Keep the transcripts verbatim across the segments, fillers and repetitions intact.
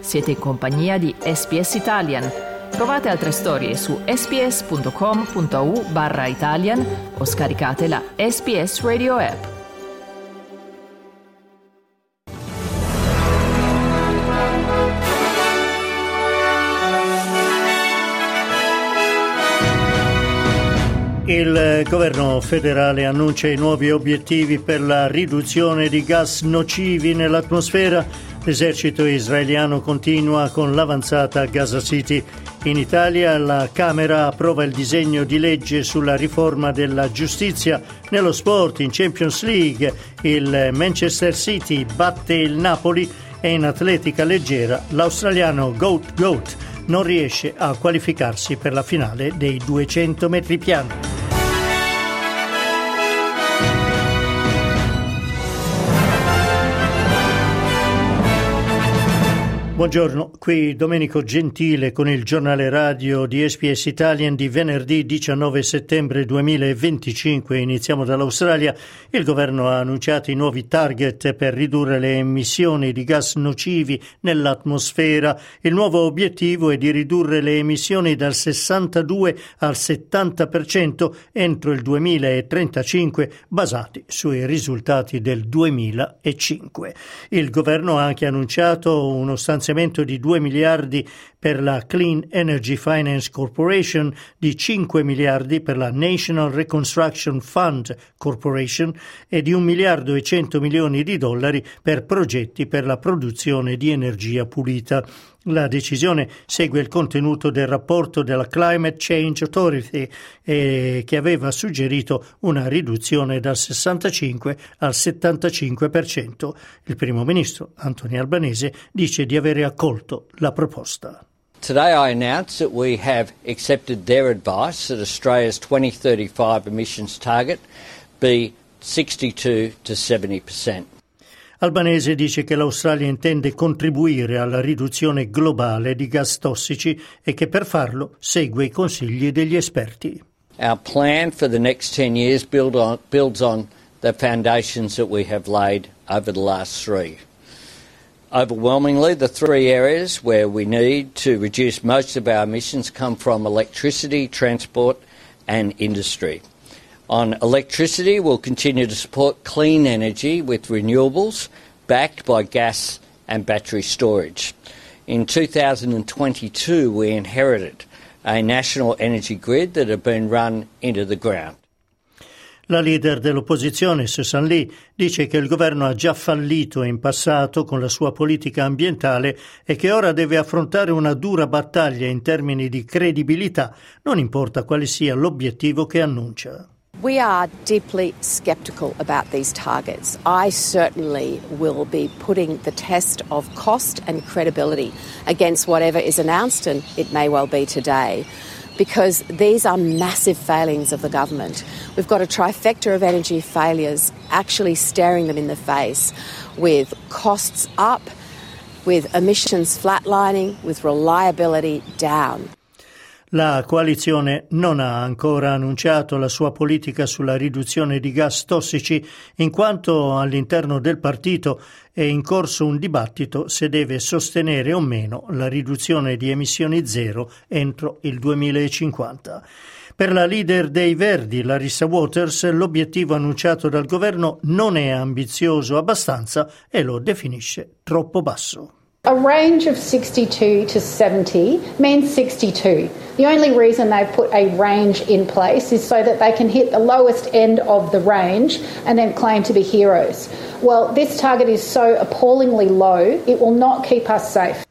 Siete in compagnia di S B S Italian. Trovate altre storie su sbs.com.au barra Italian o scaricate la S B S Radio app. Il governo federale annuncia i nuovi obiettivi per la riduzione di gas nocivi nell'atmosfera. L'esercito israeliano continua con l'avanzata a Gaza City. In Italia la Camera approva il disegno di legge sulla riforma della giustizia. Nello sport, in Champions League, il Manchester City batte il Napoli e in atletica leggera l'australiano Goat Goat non riesce a qualificarsi per la finale dei duecento metri piani. Buongiorno, qui Domenico Gentile con il giornale radio di S B S Italian di venerdì diciannove settembre duemilaventicinque. Iniziamo dall'Australia. Il governo ha annunciato i nuovi target per ridurre le emissioni di gas nocivi nell'atmosfera. Il nuovo obiettivo è di ridurre le emissioni dal sessantadue al settanta per cento entro il duemilatrentacinque, basati sui risultati del duemilacinque. Il governo ha anche annunciato uno stanziamento di due miliardi per la Clean Energy Finance Corporation, di cinque miliardi per la National Reconstruction Fund Corporation e di un miliardo e cento milioni di dollari per progetti per la produzione di energia pulita. La decisione segue il contenuto del rapporto della Climate Change Authority eh, che aveva suggerito una riduzione dal sessantacinque al settantacinque per cento. Il primo ministro Anthony Albanese dice di avere accolto la proposta. Today I announce that we have accepted their advice that Australia's twenty thirty-five emissions target be sixty-two to seventy percent. Albanese dice che l'Australia intende contribuire alla riduzione globale di gas tossici e che per farlo segue i consigli degli esperti. Our plan for the next ten years build on, builds on the foundations that we have laid over the last three. Overwhelmingly, the three areas where we need to reduce most of our emissions come from electricity, transport and industry. On electricity, we'll continue to support clean energy with renewables backed by gas and battery storage. In two thousand twenty-two, we inherited a national energy grid that had been run into the ground. La leader dell'opposizione, Susan Lee, dice che il governo ha già fallito in passato con la sua politica ambientale e che ora deve affrontare una dura battaglia in termini di credibilità, non importa quale sia l'obiettivo che annuncia. We are deeply sceptical about these targets. I certainly will be putting the test of cost and credibility against whatever is announced, and it may well be today, because these are massive failings of the government. We've got a trifecta of energy failures actually staring them in the face, with costs up, with emissions flatlining, with reliability down. La coalizione non ha ancora annunciato la sua politica sulla riduzione di gas tossici, in quanto all'interno del partito è in corso un dibattito se deve sostenere o meno la riduzione di emissioni zero entro il duemilacinquanta. Per la leader dei Verdi, Larissa Waters, l'obiettivo annunciato dal governo non è ambizioso abbastanza e lo definisce troppo basso. A range of sixty-two to seventy means sixty-two. The only reason they've put a range in place is so that they can hit the lowest end of the range and then claim to be heroes. Well, this target is so appallingly low, it will not keep us safe.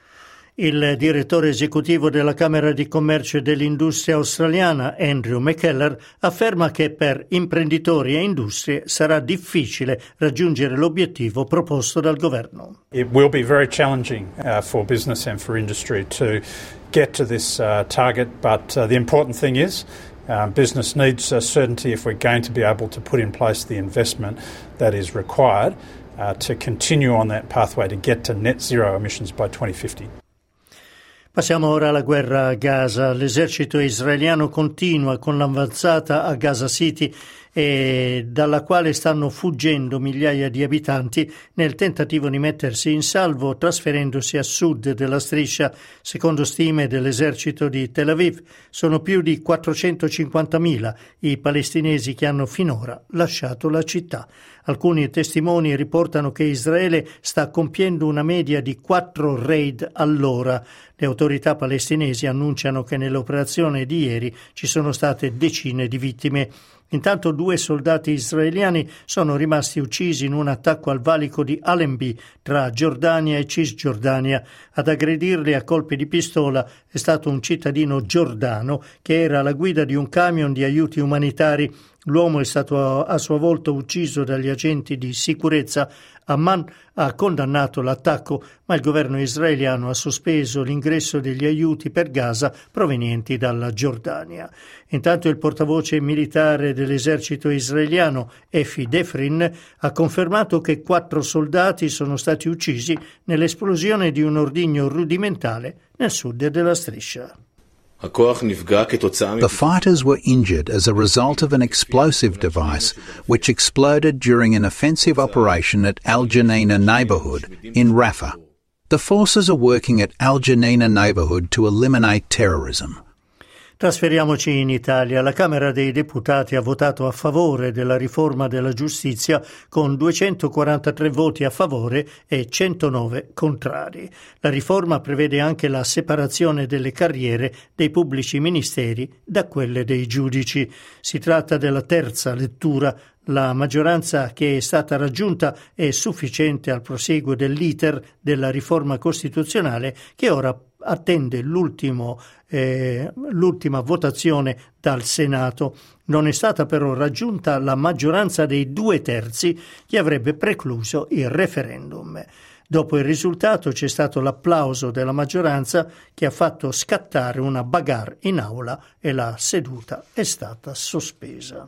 Il direttore esecutivo della Camera di Commercio e dell'Industria australiana, Andrew McKellar, afferma che per imprenditori e industrie sarà difficile raggiungere l'obiettivo proposto dal governo. It will be very challenging uh, for business and for industry to get to this uh, target, but uh, the important thing is uh, business needs uh, certainty if we're going to be able to put in place the investment that is required uh, to continue on that pathway to get to net zero emissions by twenty fifty. Passiamo ora alla guerra a Gaza. L'esercito israeliano continua con l'avanzata a Gaza City e dalla quale stanno fuggendo migliaia di abitanti nel tentativo di mettersi in salvo trasferendosi a sud della striscia. Secondo stime dell'esercito di Tel Aviv, sono più di quattrocentocinquantamila i palestinesi che hanno finora lasciato la città. Alcuni testimoni riportano che Israele sta compiendo una media di quattro raid all'ora. Le autorità palestinesi annunciano che nell'operazione di ieri ci sono state decine di vittime. Intanto due soldati israeliani sono rimasti uccisi in un attacco al valico di Allenby tra Giordania e Cisgiordania. Ad aggredirli a colpi di pistola è stato un cittadino giordano che era alla guida di un camion di aiuti umanitari. L'uomo è stato a sua volta ucciso dagli agenti di sicurezza. Amman ha condannato l'attacco, ma il governo israeliano ha sospeso l'ingresso degli aiuti per Gaza provenienti dalla Giordania. Intanto il portavoce militare dell'esercito israeliano, Efi Defrin, ha confermato che quattro soldati sono stati uccisi nell'esplosione di un ordigno rudimentale nel sud della striscia. The fighters were injured as a result of an explosive device which exploded during an offensive operation at Al Janina neighbourhood in Rafah. The forces are working at Al Janina neighbourhood to eliminate terrorism. Trasferiamoci in Italia. La Camera dei Deputati ha votato a favore della riforma della giustizia con duecentoquarantatré voti a favore e centonove contrari. La riforma prevede anche la separazione delle carriere dei pubblici ministeri da quelle dei giudici. Si tratta della terza lettura. La maggioranza che è stata raggiunta è sufficiente al proseguo dell'iter della riforma costituzionale che ora attende l'ultimo, eh, l'ultima votazione dal Senato. Non è stata però raggiunta la maggioranza dei due terzi che avrebbe precluso il referendum. Dopo il risultato c'è stato l'applauso della maggioranza che ha fatto scattare una bagarre in aula e la seduta è stata sospesa.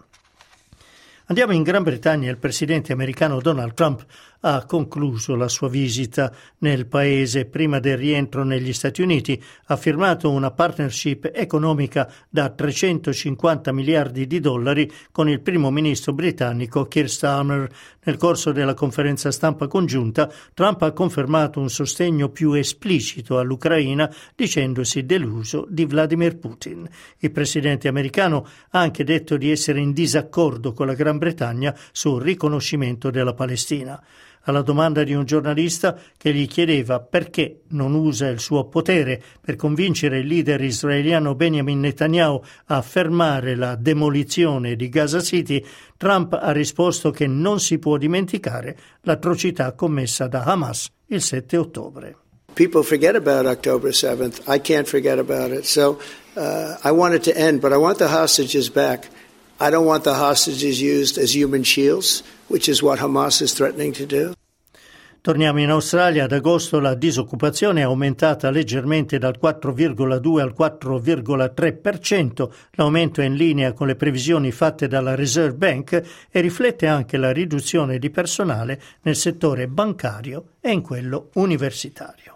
Andiamo in Gran Bretagna. Il presidente americano Donald Trump ha concluso la sua visita nel paese. Prima del rientro negli Stati Uniti ha firmato una partnership economica da trecentocinquanta miliardi di dollari con il primo ministro britannico Keir Starmer. Nel corso della conferenza stampa congiunta, Trump ha confermato un sostegno più esplicito all'Ucraina, dicendosi deluso di Vladimir Putin. Il presidente americano ha anche detto di essere in disaccordo con la Gran Bretagna sul riconoscimento della Palestina. Alla domanda di un giornalista che gli chiedeva perché non usa il suo potere per convincere il leader israeliano Benjamin Netanyahu a fermare la demolizione di Gaza City, Trump ha risposto che non si può dimenticare l'atrocità commessa da Hamas il sette ottobre. People forget about October seventh. I can't forget about it. So uh, I want it to end, but I want the hostages back. I don't want the hostages used as human shields, which is what Hamas is threatening to do. Torniamo in Australia. Ad agosto la disoccupazione è aumentata leggermente dal quattro virgola due al quattro virgola tre per cento. L'aumento è in linea con le previsioni fatte dalla Reserve Bank e riflette anche la riduzione di personale nel settore bancario e in quello universitario.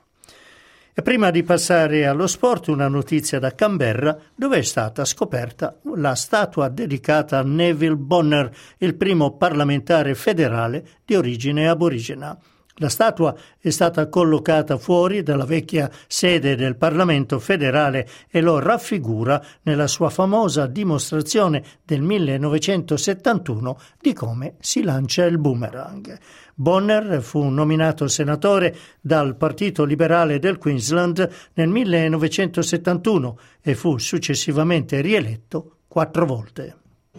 E prima di passare allo sport, una notizia da Canberra, dove è stata scoperta la statua dedicata a Neville Bonner, il primo parlamentare federale di origine aborigena. La statua è stata collocata fuori dalla vecchia sede del Parlamento federale e lo raffigura nella sua famosa dimostrazione del millenovecentosettantuno di come si lancia il boomerang. Bonner fu nominato senatore dal Partito Liberale del Queensland nel millenovecentosettantuno e fu successivamente rieletto quattro volte.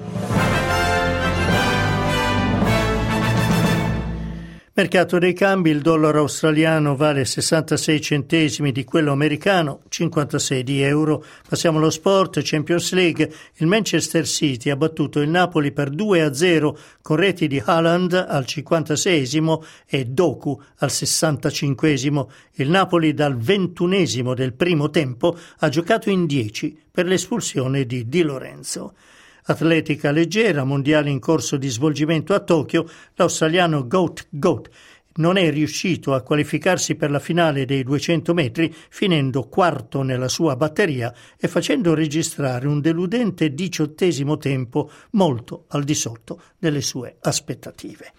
Mercato dei cambi: il dollaro australiano vale sessantasei centesimi di quello americano, cinquantasei di euro. Passiamo allo sport. Champions League: il Manchester City ha battuto il Napoli per due a zero con reti di Haaland al cinquantaseesimo e Doku al sessantacinquesimo. Il Napoli dal ventunesimo del primo tempo ha giocato in dieci per l'espulsione di Di Lorenzo. Atletica leggera, mondiale in corso di svolgimento a Tokyo, l'australiano Goat Goat non è riuscito a qualificarsi per la finale dei duecento metri, finendo quarto nella sua batteria e facendo registrare un deludente diciottesimo tempo molto al di sotto delle sue aspettative.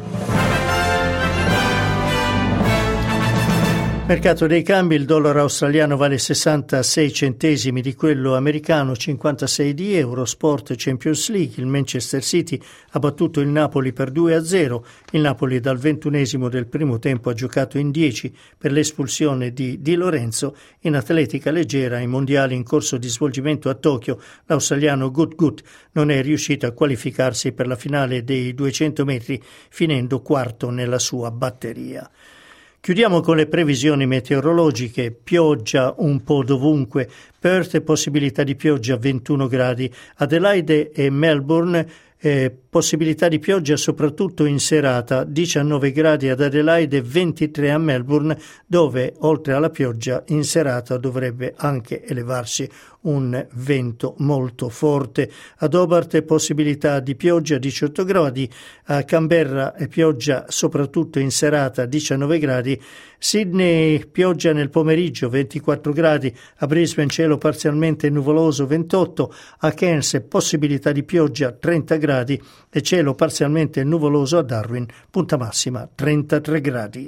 Mercato dei cambi: il dollaro australiano vale sessantasei centesimi di quello americano, cinquantasei di euro. Sport Champions League: il Manchester City ha battuto il Napoli per due a zero. Il Napoli dal ventunesimo del primo tempo ha giocato in dieci per l'espulsione di Di Lorenzo. In atletica leggera, ai mondiali in corso di svolgimento a Tokyo, l'australiano Gut Gut non è riuscito a qualificarsi per la finale dei duecento metri, finendo quarto nella sua batteria. Chiudiamo con le previsioni meteorologiche: pioggia un po' dovunque, Perth possibilità di pioggia ventuno gradi, Adelaide e Melbourne eh, possibilità di pioggia soprattutto in serata, diciannove gradi ad Adelaide e ventitré a Melbourne, dove oltre alla pioggia in serata dovrebbe anche elevarsi un vento molto forte. Ad Hobart possibilità di pioggia diciotto gradi, a Canberra e pioggia soprattutto in serata diciannove gradi, Sydney pioggia nel pomeriggio ventiquattro gradi, a Brisbane cielo parzialmente nuvoloso ventotto, a Cairns possibilità di pioggia trenta gradi e cielo parzialmente nuvoloso a Darwin, punta massima trentatré gradi.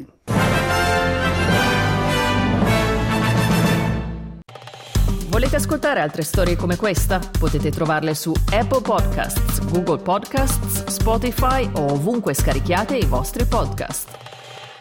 Volete ascoltare altre storie come questa? Potete trovarle su Apple Podcasts, Google Podcasts, Spotify o ovunque scarichiate i vostri podcast.